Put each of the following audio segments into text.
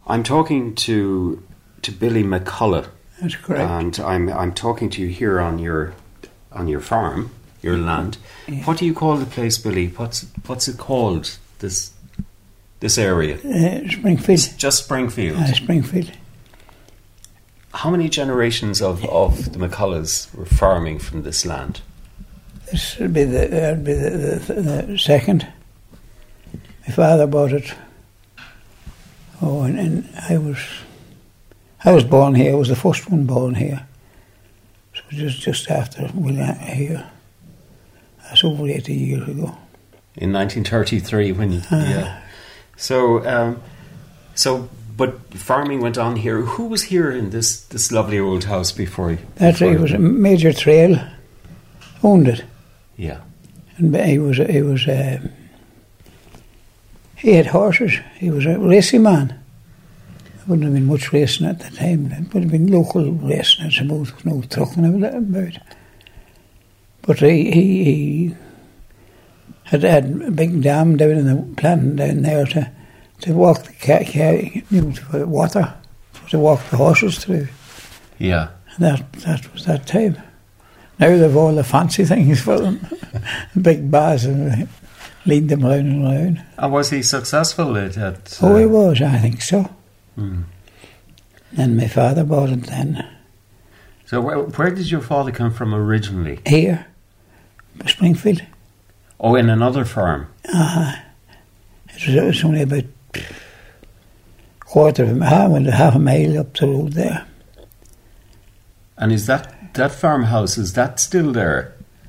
I'm talking to Billy McCullough. That's correct. And I'm talking to you here on your farm, your land. Yeah. What do you call the place, Billy? What's it called? This area? Springfield. Just Springfield. Springfield. How many generations of the McCulloughs were farming from this land? This would be the second. My father bought it. Oh, and I was born here. I was the first one born here. So just after we got here. That's over 80 years ago. In 1933, when you yeah. But farming went on here. Who was here in this lovely old house before you? That's right. It was a Major Trail owned it. Yeah. And he had horses. He was a racing man. There wouldn't have been much racing at the time. It would have been local racing, I suppose. There was no trucking about. But he had a big dam down in the planting down there to walk the for water, to walk the horses through. Yeah. And that was that time. Now they've all the fancy things for them. Big bars and lead them round and round. And was he successful at Oh, he was, I think so. Mm. And my father bought it then. So where did your father come from originally? Here, Springfield. Oh, in another farm? It was only about half a mile up the road there. And is that farmhouse, is that still there?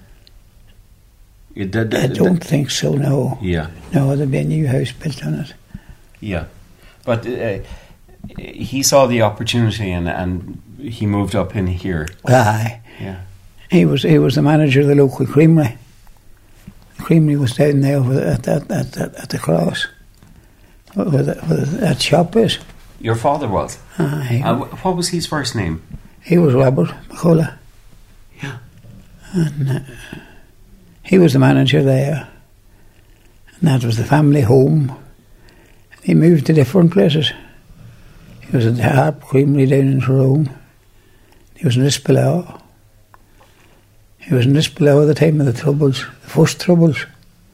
I don't think so, no. Yeah. No, there'd be a new house built on it. Yeah. But he saw the opportunity and he moved up in here. Aye. Yeah. He was the manager of the local creamery. The creamery was down there at the cross, where that shop is. Your father was? Aye. What was his first name? He was Robert McCullough. Yeah. And he was the manager there. And that was the family home. He moved to different places. He was at the Harp Creamery down in Tyrone. He was in Lisbon. He was in Lisbon at the time of the Troubles, the first Troubles.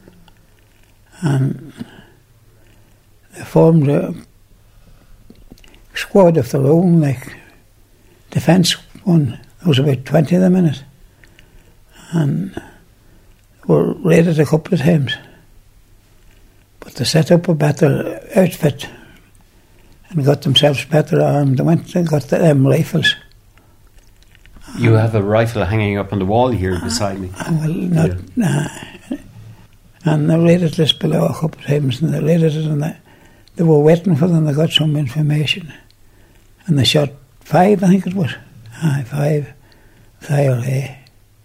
And they formed a squad of their own, like defence one. There was about 20 of them in it. And were raided a couple of times. But they set up a better outfit and got themselves better armed. They went and got them rifles. You have a rifle hanging up on the wall here beside me. Well, and they raided this below a couple of times, and they raided it, and they were waiting for them. They got some information, and they shot 5, I think it was. 5 IRA,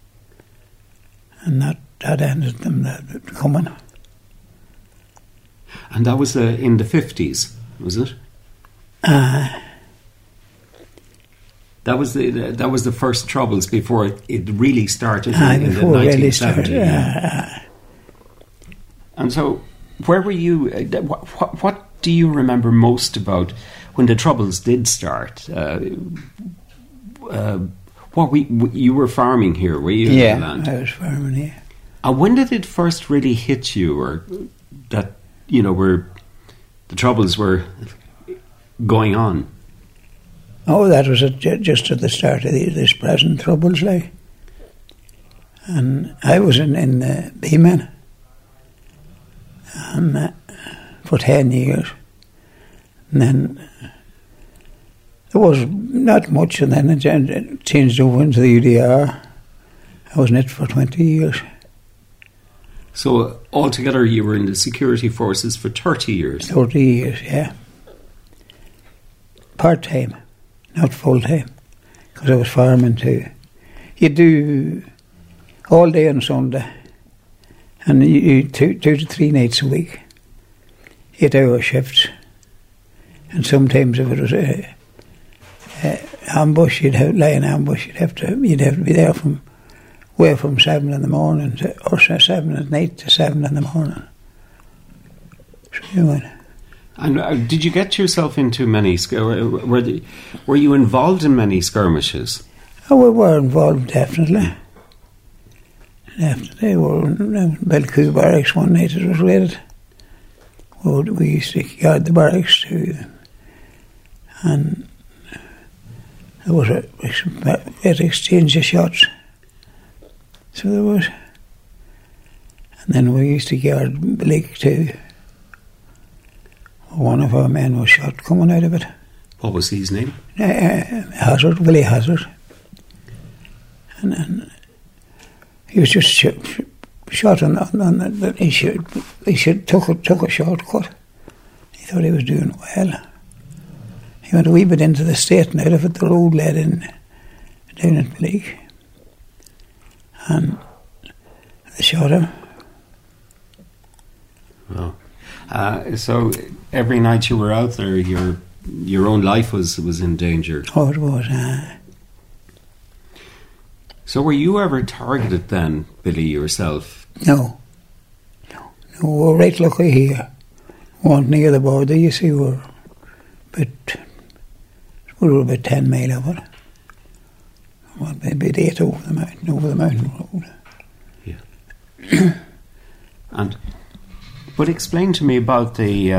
and that ended them coming. And that was in the 50s, was it? That was the first Troubles before it really started in the 1970s. And so, where were you? What do you remember most about when the Troubles did start? You were farming here, were you? Yeah, in the land? I was farming here. And when did it first really hit you, or that where the Troubles were going on? Oh, that was just at the start of this present Troubles, like. And I was in the B-Men for 10 years. And then there was not much, and then it changed over into the UDR. I was in it for 20 years. So altogether you were in the security forces for 30 years? 30 years, yeah. Part-time. Not full-time, because I was farming too. You do all day on Sunday, and you 2 to 3 nights a week, 8-hour shifts. And sometimes if it was a ambush, lie in ambush. You'd have to be there from 7 in the morning or 7 at night to 7 in the morning. So you went. And did you get yourself into many? Were you involved in many skirmishes? Oh, we were involved, definitely. Definitely, we were in Belcoo Barracks one night. It was raided. We used to guard the barracks too, and there was a exchange of shots. So there was, and then we used to guard Blake too. One of our men was shot coming out of it. What was his name? Hazard, Willie Hazard. And he was just shot on the he took a shortcut. He thought he was doing well. He went a wee bit into the state, and out of it the road led in down at Blake. And they shot him. Well, so every night you were out there, your own life was in danger. Oh, it was. So were you ever targeted then, Billy, yourself? No. We were right lucky here. We weren't near the border, you see. We were about 10 mile over. Maybe 8 over the mountain road. Yeah. But explain to me about the,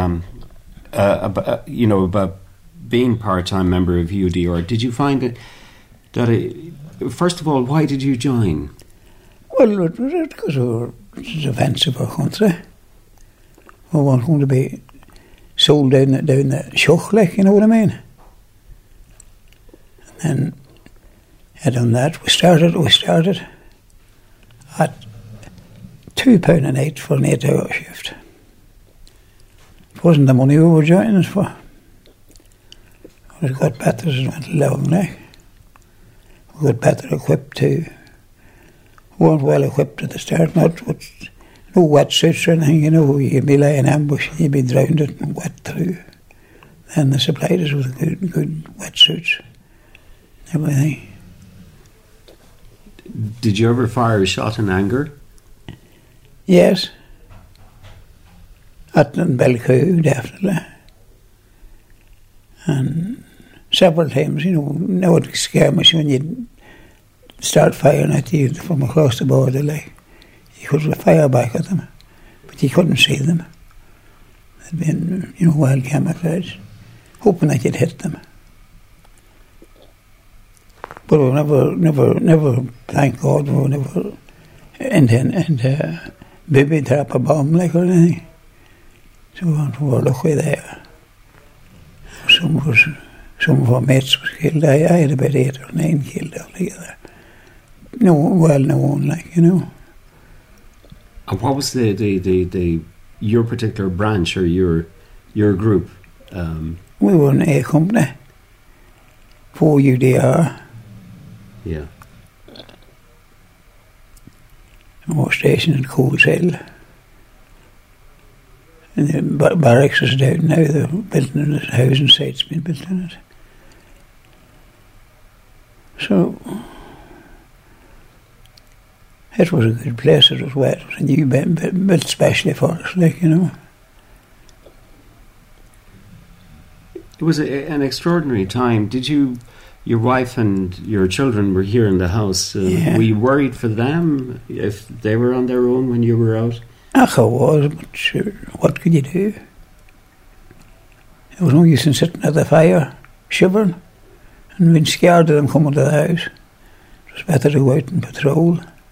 about being part-time member of UDR. Did you find first of all, why did you join? Well, it was because we were defensive of our country. We weren't going to be sold down the shock, like, you know what I mean? And then, done that, we started at £2 a night for an 8-hour shift. It wasn't the money we were joining us for. We got better as it went along, like. We got better equipped too. We weren't well equipped at the start, no wetsuits or anything, you know. You'd be lying in ambush, you'd be drowned and wet through. Then they supplied us with good wetsuits, everything. Did you ever fire a shot in anger? Yes. At Belcoo, definitely. And several times, you know, it would scare me when you'd start firing at you from across the border, like. You could fire back at them, but you couldn't see them. They'd been, you know, well camouflaged, hoping that you'd hit them. But we never, thank God, we never into baby trap a bomb, like, or anything. So we were lucky there. Some of our mates was killed. I had about 8 or 9 killed altogether. No, well known, like, you know. And what was your particular branch or your group? We were an A company for UDR. Yeah. We were stationed in Coalshill. And the barracks is down now. They're building it. Housing site's been built in it. So it was a good place. It was wet. It was a new built specially for us, like, you know. It was an extraordinary time. Did your wife and your children were here in the house? Yeah. Were you worried for them if they were on their own when you were out? I was, but sure, what could you do? There was no use in sitting at the fire, shivering, and being scared of them coming to the house. It was better to go out and patrol.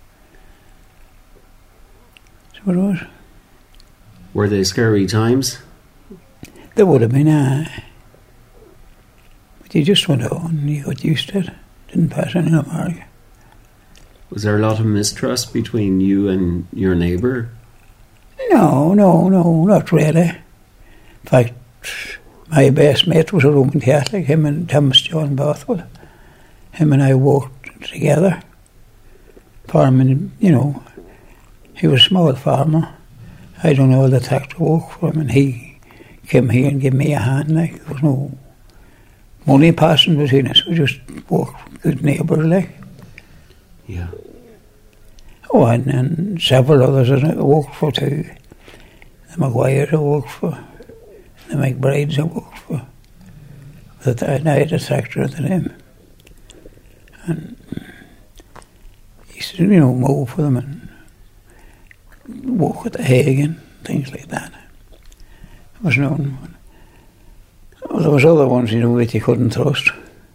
So it was. Were they scary times? They would have been, but you just went on, you got used to it. Didn't pass any mark. Was there a lot of mistrust between you and your neighbour? No, not really. In fact, my best mate was a Roman Catholic, him and Thomas John Bothwell. Him and I worked together, farming, you know. He was a small farmer. I done all the tractor work for him, and he came here and gave me a hand, like. There was no money passing between us. We just worked good neighbours, like. Yeah. Oh, and several others I worked for too. The Maguires I worked for. They make brides I worked for. But I had a tractor at the time. And he used to, mow for them and walk with the hay again, things like that. There was no one. Well, there was other ones, that you couldn't trust.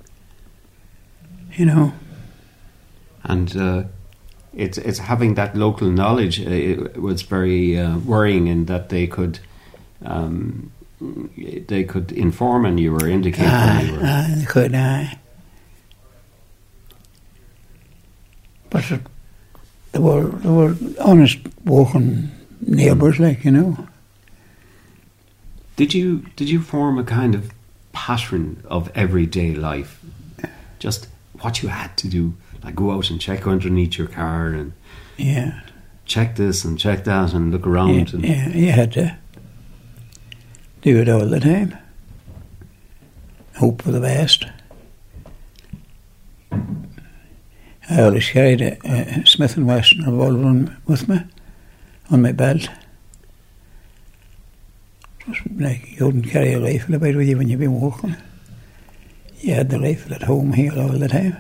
And it's having that local knowledge. It was very worrying in that they could inform and you were indicate when you were. They could, But they were honest working neighbours, Did you form a kind of pattern of everyday life? Just what you had to do, like go out and check underneath your car and check this and check that and look around. You had to do it all the time. Hope for the best. I always carried a Smith & Wesson revolver with me on my belt. Just like you wouldn't carry a rifle about with you when you've been walking. You had the rifle at home here all the time.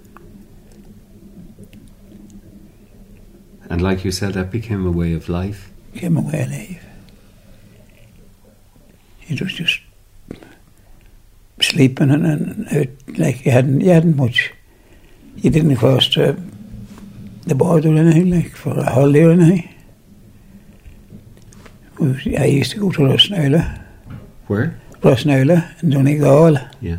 And like you said, that became a way of life. Became a way of life. It was just sleeping and out, like you hadn't much. You didn't cross the border or anything, like for a holiday or anything. I used to go to Rossnaula. Where? Rossnaula in Donegal. Yeah.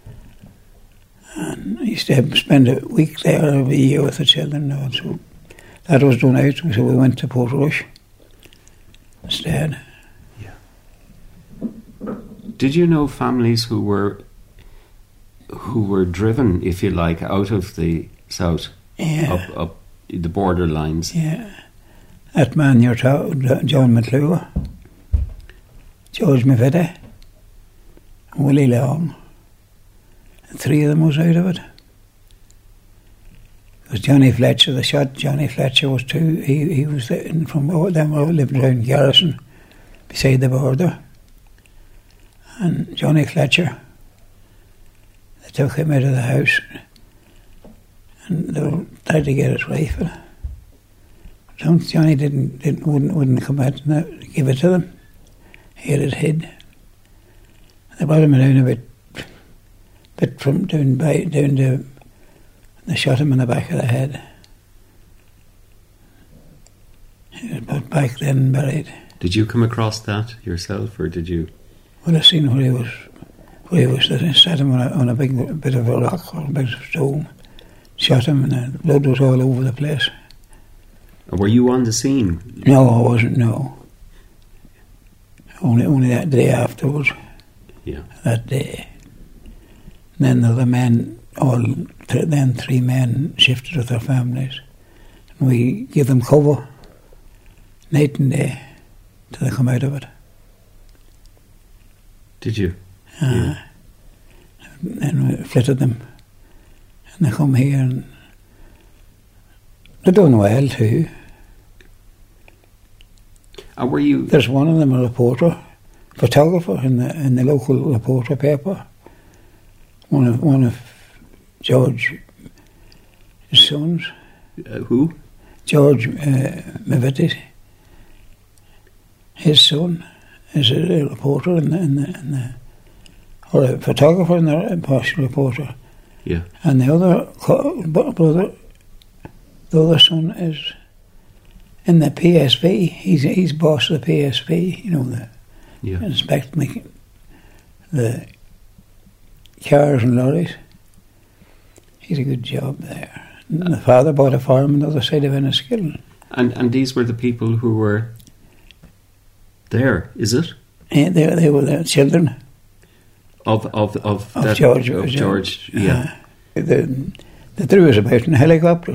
And I used to spend a week there every year with the children. So that was done out, so we went to Portrush instead. Yeah. Did you know families who were driven, if you like, out of the south, up the border lines? Yeah. That man you're talking, John McClure, George Mavetta, Willie Long, and 3 of them was out of it. It was Johnny Fletcher, the shot Johnny Fletcher was 2. He was from all them all lived around Garrison, beside the border. And Johnny Fletcher, they took him out of the house and they were trying to get his rifle. Johnny wouldn't come out and give it to them. He had it hid. They brought him down a bit from down to. They shot him in the back of the head. He was put back then and buried. Did you come across that yourself, or did you? Well, I seen where he was set him on a big bit of a rock or a bit of stone. Shot him, and the blood was all over the place. Were you on the scene? No, I wasn't, no. Only that day afterwards. Yeah. That day. And then the other men, 3 men shifted with their families. And we give them cover night and day till they come out of it. Did you? Yeah. And we flitted them. And they come here and they're doing well too. Were you? There's one of them, a reporter, photographer in the local reporter paper. One of George's sons. Who? George Mavetta. His son is a reporter or a photographer in the partial reporter. Yeah. And the other brother, the other son is in the PSP. He's boss of the PSP, inspecting the cars and lorries. He's a good job there. And the father bought a farm on the other side of Enniskillen. And these were the people who were there, is it? Yeah, they were the children of George. Of George, yeah. They threw us about in helicopters.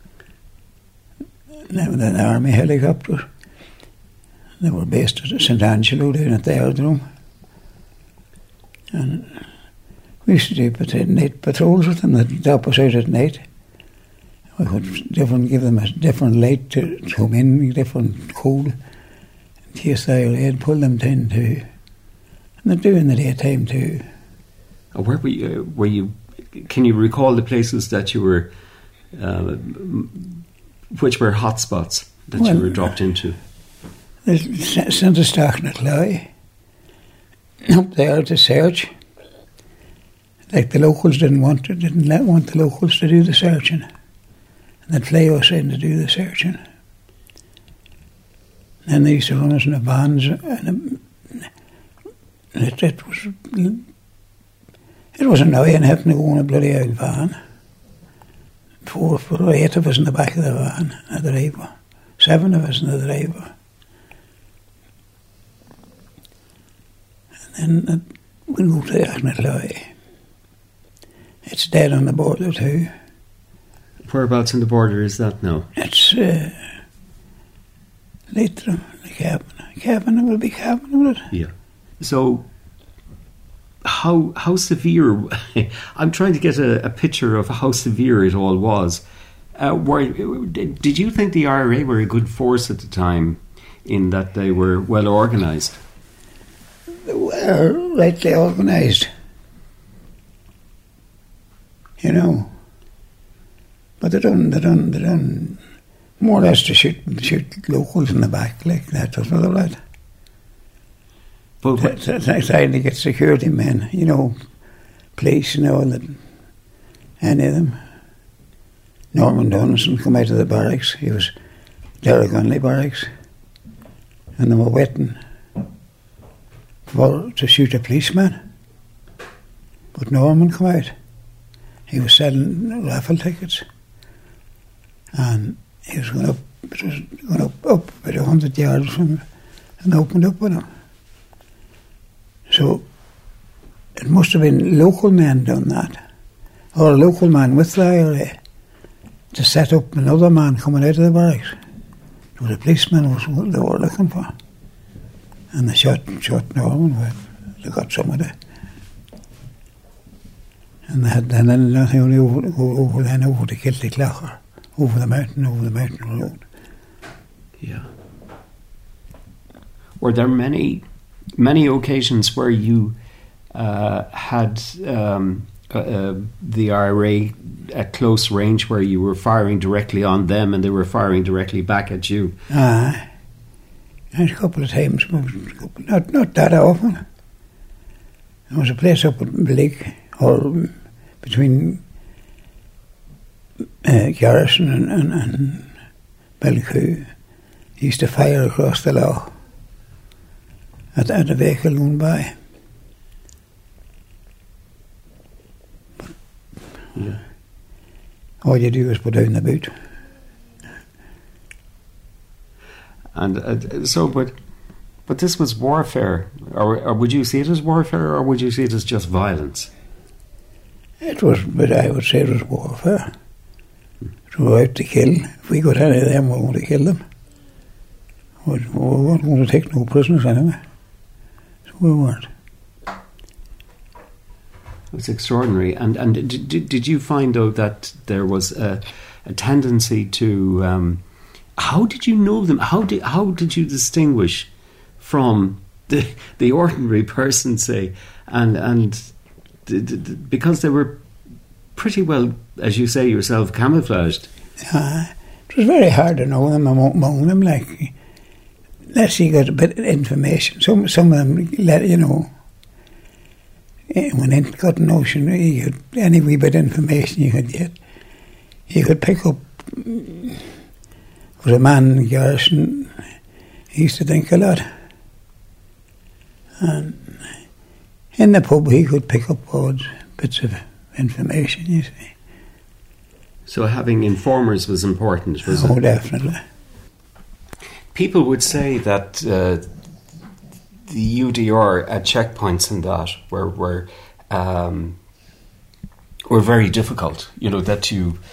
The army helicopters. They were based at St Angelo down at the aerodrome. And we used to do night patrols with them. They'd drop us out at night. We would give them a different light to come in, different code. In case they had pulled them down to And they do in the daytime too. Where were you? Can you recall the places that you were, which were hotspots that you were dropped into? There's Centre Stachnatlai. Up there to search. Like the locals didn't want the locals to do the searching. And they'd fly us in to do the searching. And they used to run us in the vans, and it was annoying having to go in a bloody old van. 4 or 8 of us in the back of the van, a driver. 7 of us in the driver. And then we moved to Achnatlai. It's dead on the border too. Whereabouts on the border is that now? It's Leitrim, the Cavan. It will be Cavan, will it? Yeah. So, how severe? I'm trying to get a picture of how severe it all was. Did you think the IRA were a good force at the time, in that they were well organised? They were rightly organised, you know. But they done more or less to shoot locals in the back, like that was all right. But trying to get security men, you know, police and all that, any of them. Norman Donaldson come out of the barracks. He was Derrygunley barracks, and they were waiting to shoot a policeman. But Norman come out. He was selling raffle tickets, and he was going up. It was going up about 100 yards from him, and opened up with him. So it must have been local men done that, or a local man with the IRA, to set up another man coming out of the barracks. It was a policeman was what they were looking for, and they shot Norman. They got some of it, and they had then only over to Kiltyclachar, over the mountain road. Yeah. Were there many occasions where you had the IRA at close range, where you were firing directly on them and they were firing directly back at you? A couple of times, not that often. There was a place up at Blake, or between Garrison and Belcoo. He used to fire across the lough at a vehicle going by. Yeah. All you do is put down the boot. And but this was warfare, or would you see it as warfare, or would you see it as just violence? It was, but I would say it was warfare. We were out to kill. If we got any of them, we were going to kill them. We weren't going to take no prisoners anyway. So we weren't. It's extraordinary. And did you find, though, that there was a tendency to... how did you know them? How did you distinguish from the ordinary person, say, and because they were pretty well, as you say yourself, camouflaged? It was very hard to know them among them, like, unless you got a bit of information. Some of them, you know, when you got a notion, you could, any wee bit of information you could get, you could pick up. There was a man in Garrison, he used to drink a lot, and in the pub he could pick up odd bits of information, you see. So having informers was important, was it? Oh, definitely. People would say that the UDR at checkpoints and that were very difficult. You know, that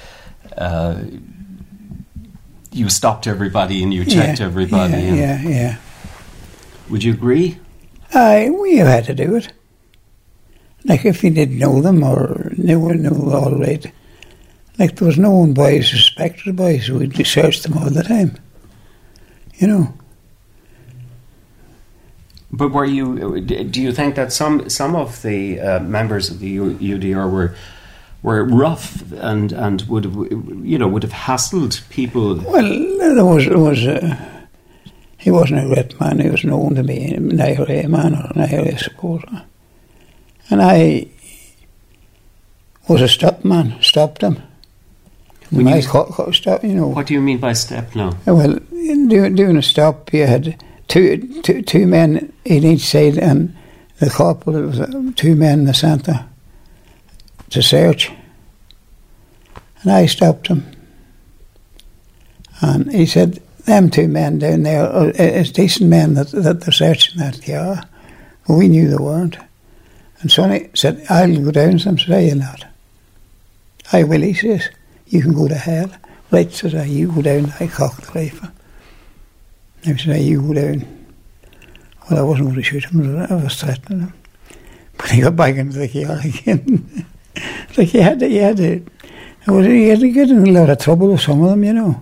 you stopped everybody and you checked everybody. Yeah. Would you agree? We had to do it. Like, if you didn't know them or knew all right. Like, there was no one boys suspected boys, so we'd search them all the time. You know. But were you? Do you think that some of the members of the UDR were rough and would have hassled people? Well, there was he wasn't a great man. He was known to be an IRA man or an IRA supporter, and I was a stop man. Stopped him. What do you mean by step now? Well, doing a stop, you had two men in each side, and the corporal, it was 2 men in the centre to search. And I stopped him. And he said, them 2 men down there is decent men that they're searching that car. Well, we knew they weren't. And Sonny said, I'll go down. Some said, you'll not. I will, he says. You can go to hell. Right, said I, you go down. I cocked the rifle. I said, you go down. Well, I wasn't going to shoot him. I was threatening him. But he got back into the car again. Like he had to get in a lot of trouble with some of them, you know.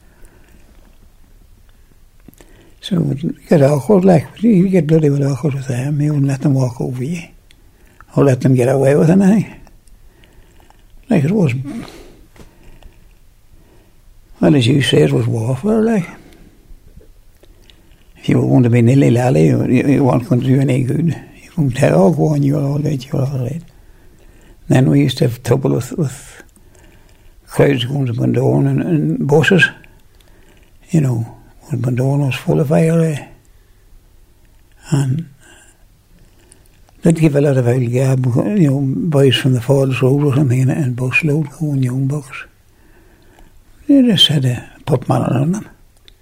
So it would get awkward, like, you get bloody well awkward with them. You wouldn't let them walk over you. Or let them get away with anything. Like it was... Well, as you say, it was warfare, like. If you were going to be nilly-lally, you weren't going to do any good. You couldn't tell, oh, go on, you're all right. Then we used to have trouble with crowds going to Bundoran and buses. You know, when Bundoran was full of IRA. And they'd give a lot of old gab, you know, boys from the Falls Road or something in bus load, going young bucks. They just had to put manner on them.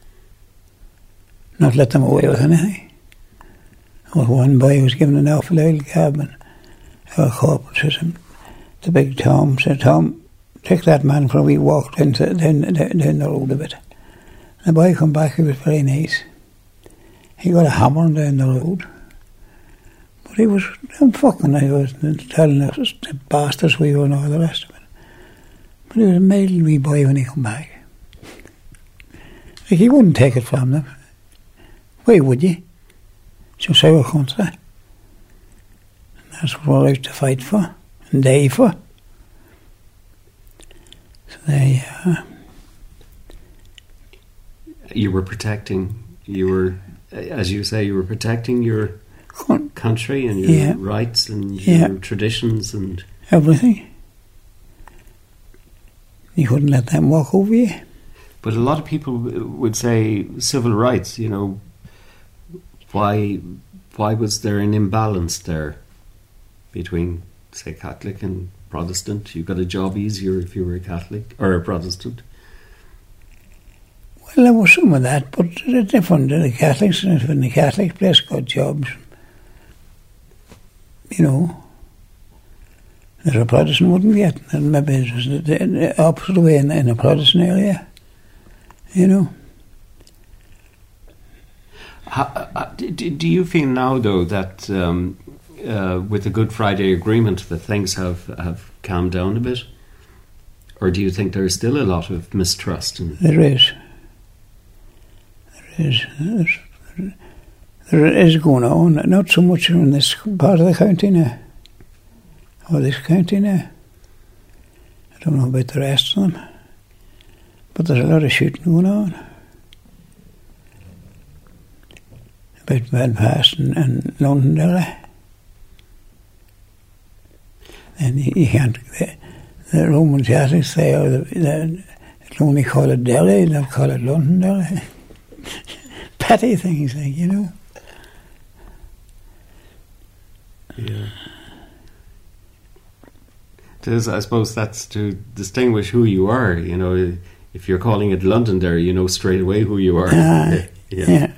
Not let them away with anything. There was one boy who was given an awful old cab, and our corporal said to Big Tom, said, Tom, take that man for a wee walk down the road a bit. The boy come back, he was very nice. He got a hammer down the road. But he was fucking, I was telling us the bastards we were and all the rest of it. But he was a mild wee boy when he come back. Like, he wouldn't take it from them. Why would you? It's your sour country. And that's what we're out to fight for and die for. So there you are. You were protecting, as you say, you were protecting your country and your rights and your traditions and... everything. You couldn't let them walk over you. But a lot of people would say civil rights, you know, why was there an imbalance there between, say, Catholic and Protestant? You got a job easier if you were a Catholic or a Protestant? Well, there was some of that, but it's different. The Catholics, when the Catholic place got jobs, you know, that a Protestant wouldn't get. And maybe it was the opposite way in a Protestant area, you know. Do you feel now, though, that with the Good Friday Agreement that things have calmed down a bit? Or do you think there's still a lot of mistrust? There is. There is going on, not so much in this part of the county now, or this county now. I don't know about the rest of them, but there's a lot of shooting going on. About Belfast and Londonderry. And you can't, the Roman Catholics there, they'll only call it Derry, they'll call it Londonderry. Petty things, like, you know. Yeah. I suppose that's to distinguish who you are, you know. If you're calling it Londonderry, you know straight away who you are. Yeah.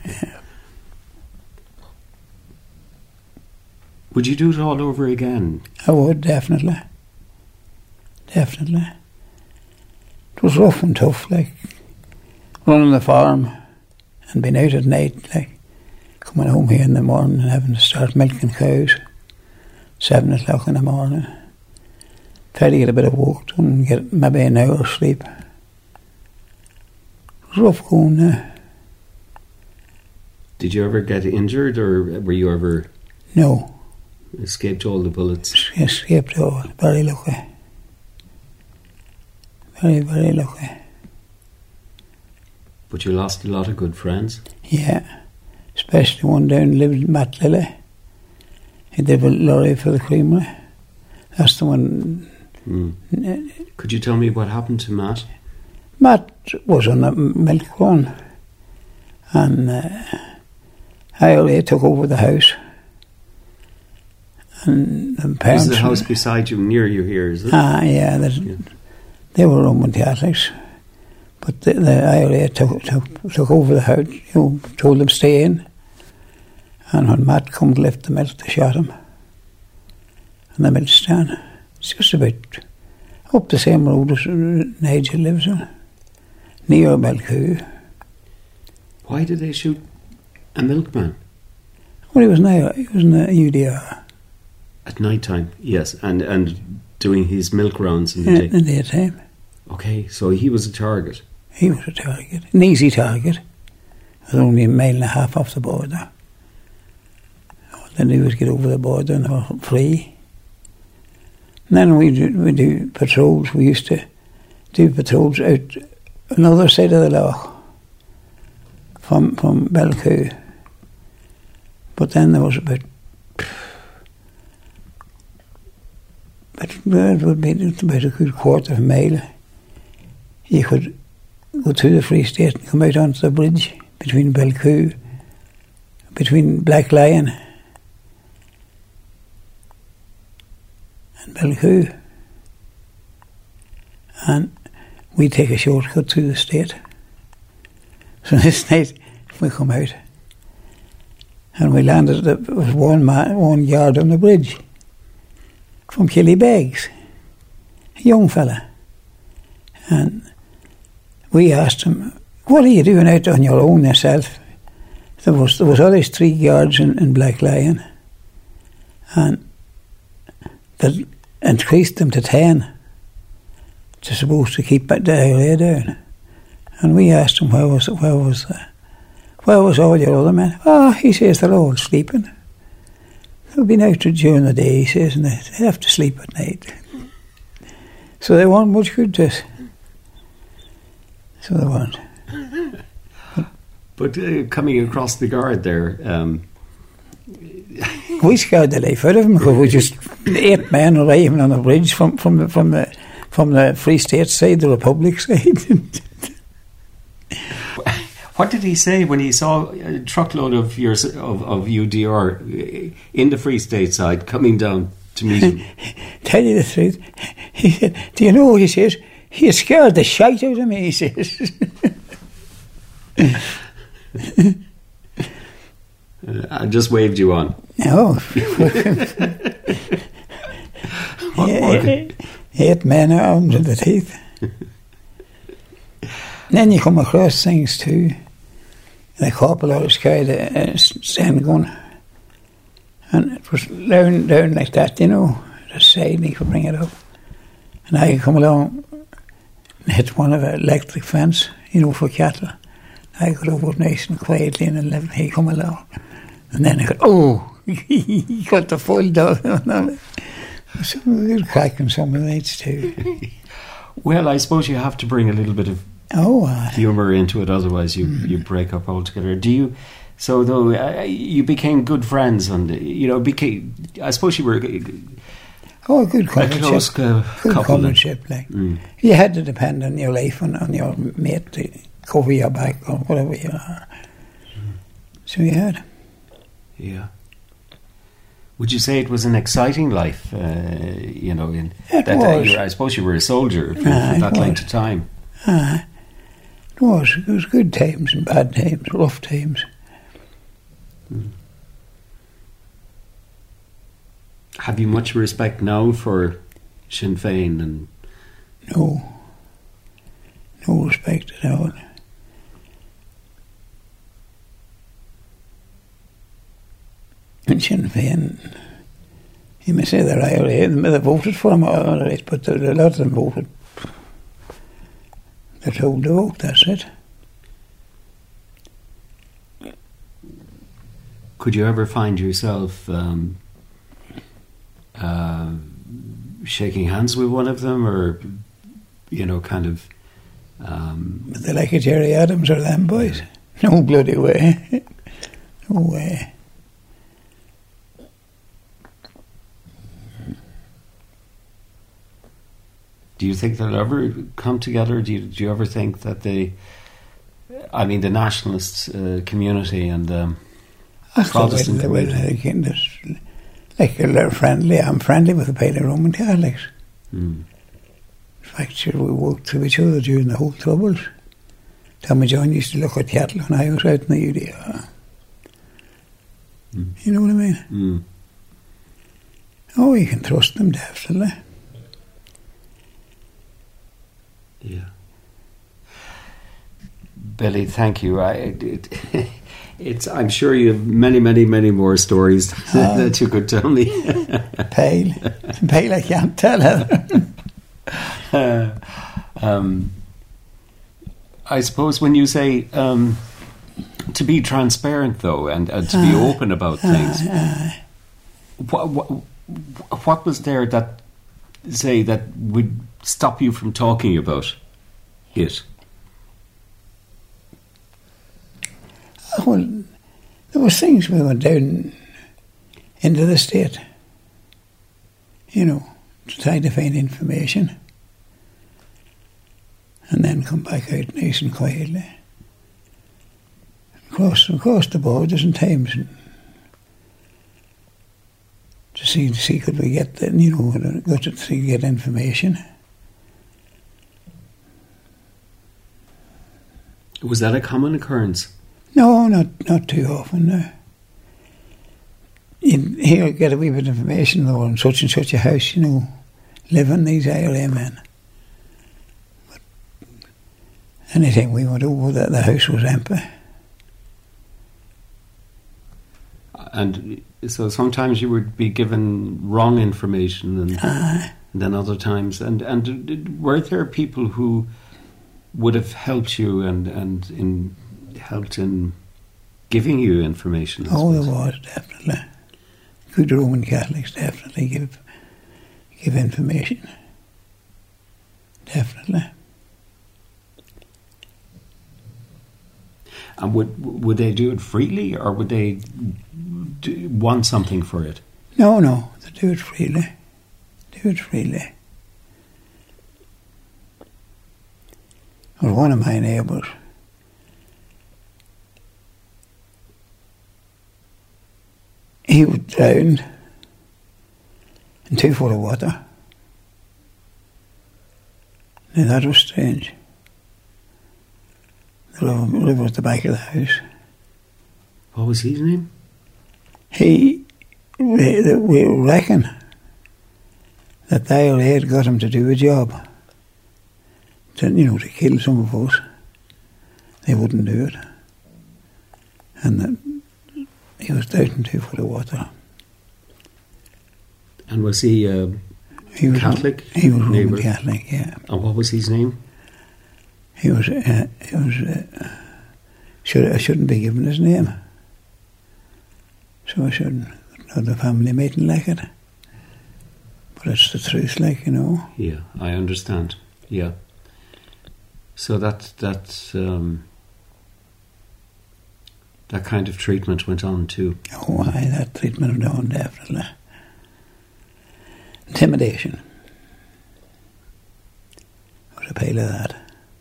Would you do it all over again? I would, definitely. It was rough and tough, like, running the farm and being out at night, like, coming home here in the morning and having to start milking cows 7 o'clock in the morning. Try to get a bit of work done and get maybe an hour's sleep. It was rough going there. Did you ever get injured, or were you ever... No. Escaped all the bullets? Escaped all. Very lucky. Very, very lucky. But you lost a lot of good friends? Yeah. Especially one down lived Matt Lilly. He did a lorry for the creamery. That's the one... Could you tell me what happened to Matt? Matt was on a milk run. And IRA took over the house. And the parents... Is the house beside you, near you here, is it? Yeah. They were Roman Catholics. But the IRA took over the house, told them stay in. And when Matt come to lift the milk, they shot him. And the milk stand. It's just about up the same road as Nigel lives on, near Belcoo. Why did they shoot a milkman? Well, he was in the UDR. At night time, yes, and doing his milk rounds in the day. In the daytime. Okay, so he was a target. He was a target, an easy target. It was only a mile and a half off the border. All they do was get over the border and they were free. And then we do patrols. We used to do patrols out another side of the loch from Belcoo. But then there was about it would be about a good quarter of a mile. You could go through the Free State and come out onto the bridge between Belcoo, between Black Lion and Belcoo. And we take a shortcut through the state. So this night we come out and we landed, there was one yard on the bridge from Killybegs, a young fella. And we asked him, what are you doing out on your own yourself? There was always 3 guards in Black Lion, and they increased them to 10 to supposed to keep the area down. And we asked him where was all your other men? Oh, he says they're all sleeping. They've been out during the day, he says, and they have to sleep at night. So they weren't much good to us. So they weren't. But coming across the guard there... we scared the life out of them because we just 8 men arriving on the bridge from the Free State side, the Republic side. What did he say when he saw a truckload of UDR in the Free State side coming down to meet him? Tell you the truth, he said, do you know what he says? He scared the shite out of me, he says. I just waved you on. Oh. 8 men armed to the teeth. Then you come across things too. The corporal always carried a Sten gun. And it was down like that, the side, and he could bring it up. And I could come along and hit one of the electric fence, for cattle. I got over nice and quietly and let he come along. And then I got, he got the full dog on it. So we were cracking some of the nights too. Well, I suppose you have to bring a little bit of humour into it, otherwise you break up altogether. Do you? So though you became good friends, and I suppose you were good comradeship. Close good comradeship, like you had to depend on your life on your mate to cover your back or whatever you are. So you had. Yeah. Would you say it was an exciting life? I suppose you were a soldier for that length of time. It was. It was good times and bad times, rough times. Have you much respect now for Sinn Féin? And no respect at all. And Sinn Féin, you may say they're IRA, they voted for him, all right, but a lot of them voted. They're told to vote, that's it. could you ever find yourself shaking hands with one of them, or kind of? But they like a Jerry Adams or them boys? No bloody way. No way. Do you think they'll ever come together? Do you ever think that the nationalist community and Protestant community? Like they're friendly. I'm friendly with the Pale Roman Catholics. Mm. In fact, sure, we worked through each other during the whole troubles. Tommy John used to look at cattle when I was out in the UDR. Mm. You know what I mean? Mm. Oh, you can trust them, definitely. Yeah. Billy, thank you. I'm sure you have many, many, many more stories that you could tell me. Pale, I can't tell her. I suppose when you say to be transparent, though, and to be open about things, what was there that would stop you from talking about it? Well, there was things we went down into the state, to try to find information, and then come back out nice and quietly. Across the borders and times, to see could we get get information. Was that a common occurrence? No, not too often, no. You'd get a wee bit of information, though, on such and such a house, living these IRA men. But anytime we went over, the house was empty. And so sometimes you would be given wrong information, and then other times. And were there people who would have helped you and helped in giving you information? Oh, there was, definitely. Good Roman Catholics definitely give information. Definitely. And would they do it freely, or would they want something for it? No, they do it freely. Well, one of my neighbours, he was drowned in 2 foot of water. Now that was strange. The river at the back of the house. What was his name? We reckon that the IRA had got him to do a job. To kill some of us. They wouldn't do it. And that he was down in 2 foot of water. And was he Catholic? He was Roman Catholic, yeah. And what was his name? I shouldn't be given his name. So I shouldn't. Not the family meeting like it. But it's the truth, Yeah, I understand. Yeah. So that kind of treatment went on too. Oh, aye, that treatment went on, definitely. Intimidation. Was a pile of that.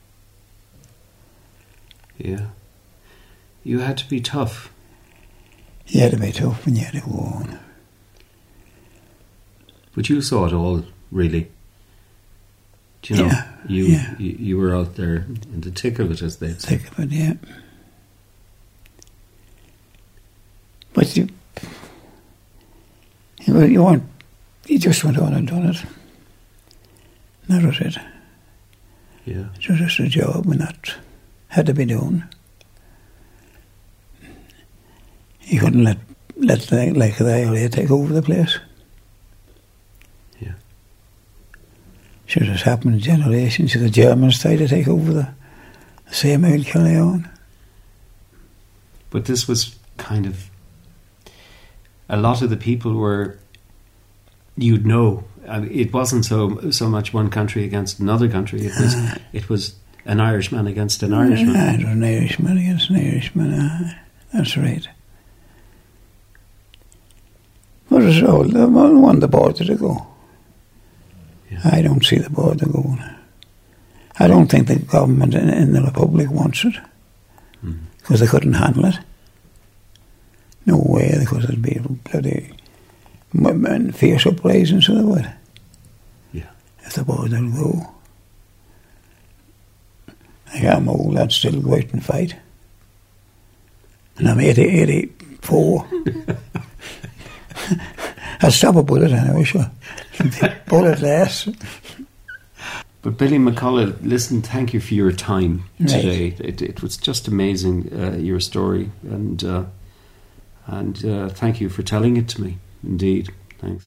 Yeah. You had to be tough. You had to be tough and you had to go on. But you saw it all, really. Do you know? Yeah. You were out there in the thick of it, as they say. Thick of it, yeah. But you just went on and done it. That was it. Yeah. It was just a job and that had to be done. You couldn't let the IRA take over the place. Yeah. Sure, it's happened in generations. The Germans tried to take over the same old Killeon. But this was kind of a lot of the people were, you'd know, it wasn't so much one country against another country. It was an Irishman against an Irishman. It was an Irishman against an Irishman. That's right. What is all? They want the border to go. Yeah. I don't see the border going. I don't think the government in the Republic wants it, because they couldn't handle it. No way, because it'd be bloody fierce uprisings, so they would. Yeah. If the border would go. I'm old, I'd still go out and fight. And I'm 84. I'll stop a bullet anyway, sure. Bullet less. But Billy McCullough, listen, thank you for your time today. It was just amazing, your story, and thank you for telling it to me. Indeed, thanks.